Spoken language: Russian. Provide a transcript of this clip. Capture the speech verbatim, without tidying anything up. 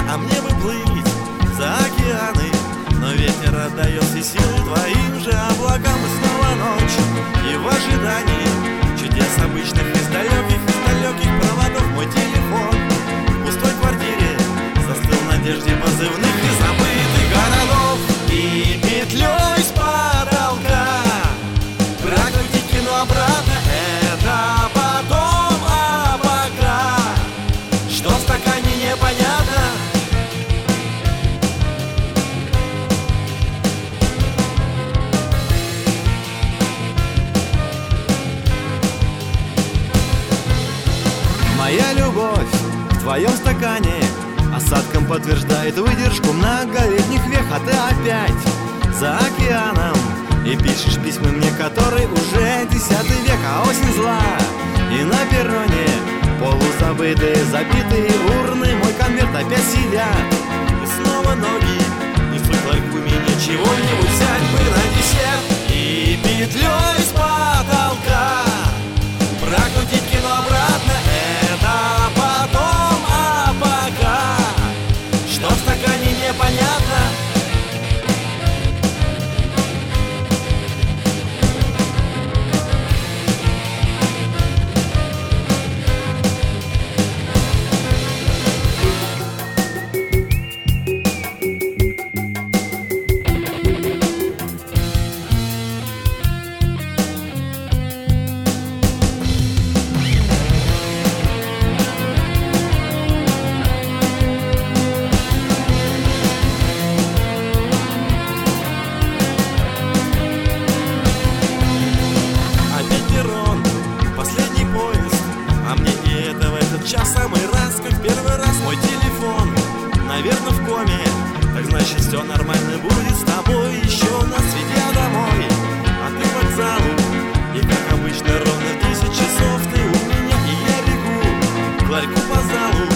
а мне бы плыть за океаны. Но ветер отдает все силы твоим же облакам. И снова ночь, и в ожидании чудес обычных из далеких, из далеких проводов. Мой телефон в пустой квартире застыл в надежде позывных и забытых городов. И петлей с потолка прокрутить кино обратно — это потом, а пока что в стакане непонятно. Моя любовь в твоем стакане осадком подтверждает выдержку многолетних век. А ты опять за океаном и пишешь письма мне, которые уже десятый век. А осень зла, и на перроне полузабытые, забитые урны. Мой конверт опять сидят, и снова ноги несут ларьками ничего-нибудь взять бы на десерт. И петлей с потолка прокрутить кино обратно — это потом, а пока что в стакане непонятно. Час самый раз, как первый раз. Мой телефон, наверное, в коме. Так значит, все нормально будет с тобой. Еще нас ведя домой, а ты к вокзалу. И как обычно ровно в десять часов ты у меня, и я бегу к ларьку по залу.